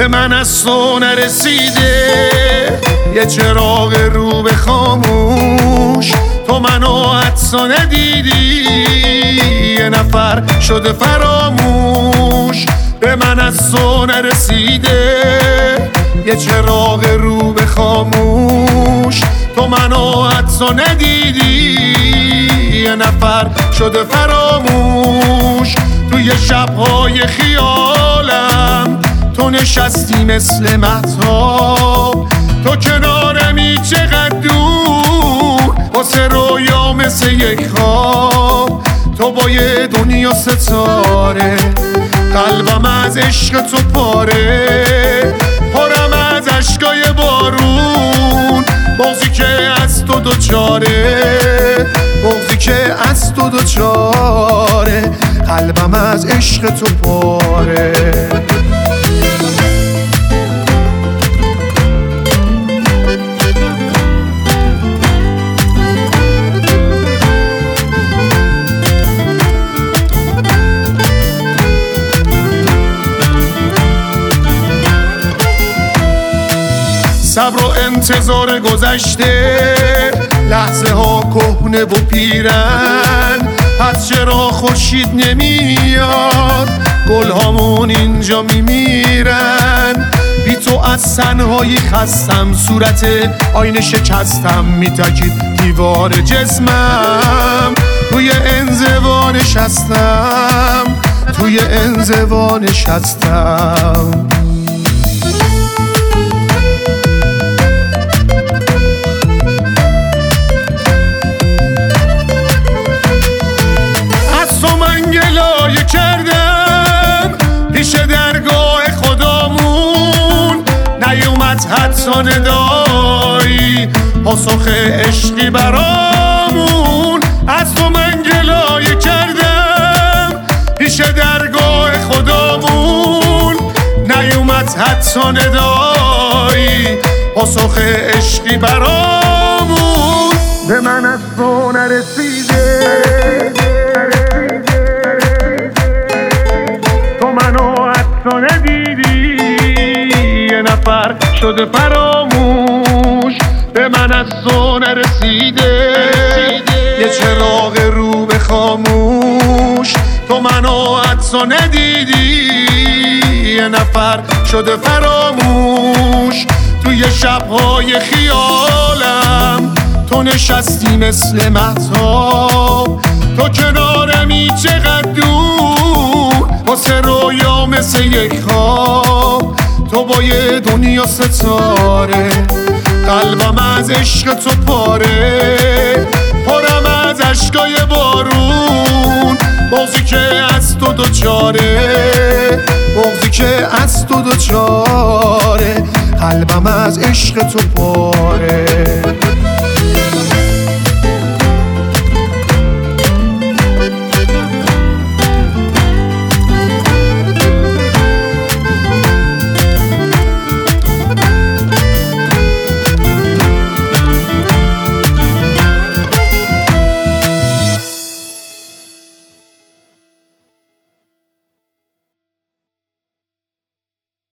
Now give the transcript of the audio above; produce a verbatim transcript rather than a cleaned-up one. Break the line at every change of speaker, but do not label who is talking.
به من از تو نرسیده یه چراغ رو به خاموش. تو منو حدسا ندیدی یه نفر شده فراموش. به من از تو نرسیده یه چراغ رو به خاموش. تو منو حدسا ندیدی یه نفر شده فراموش. توی شبهای خیالم تو نشستی مثل مهتاب. تو کنارمی چقدر دور واسه رویا مثل یک خواب. تو با یه دنیا ستاره قلبم از عشق تو پاره. پرم از عشقای بارون بغضی که از تو دوچاره. بغضی که از تو دوچاره قلبم از عشق تو پاره. صبر و انتظار گذشته لحظه ها کهنه و پیرن. پس چرا خورشید نمیاد گل هامون اینجا میمیرن. بی تو از تنهایی خستم صورت آینه شکستم. میتکید دیوار جسمم توی انزوا نشستم. توی انزوا نشستم. گلایه کردم پیش درگاه خدامون. نیومد حدسا نداری پاسخ عشقی برامون. از تو من گلایه کردم پیش درگاه خدامون. نیومد حدسا نداری پاسخ عشقی برامون. به من از تو نرسیده تو ندیدی یه نفر شده فراموش. به من از تو نرسیده یه چراغ رو به خاموش. تو منو حدسا ندیدی یه نفر شده فراموش. توی شبهای خیالم تو نشستی مثل مهتاب. تو کنارمی چقدر دور واسه رویا مثل یک خواب. تو با یه دنیا ستاره قلبم از عشق تو پاره. پرم از عشقای بارون بغضی که از تو دوچاره. بغضی که از تو دوچاره قلبم از عشق تو پاره.